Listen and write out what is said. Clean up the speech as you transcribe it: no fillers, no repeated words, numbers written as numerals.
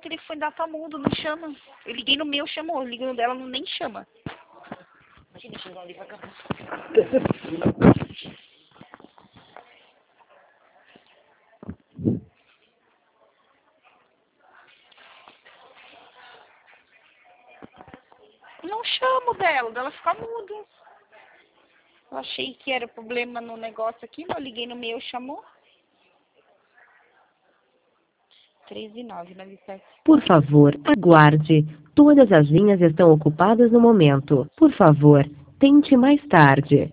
telefone dela tá mudo, não chama. Eu liguei no meu, chamou. Eu liguei no dela, não nem chama. Imagina, deixa eu ligar pra cá. Não chamo dela fica mudo. Eu achei que era problema no negócio aqui, mas eu liguei no meu, chamou. 13,997. Por favor, aguarde. Todas as linhas estão ocupadas no momento. Por favor, tente mais tarde.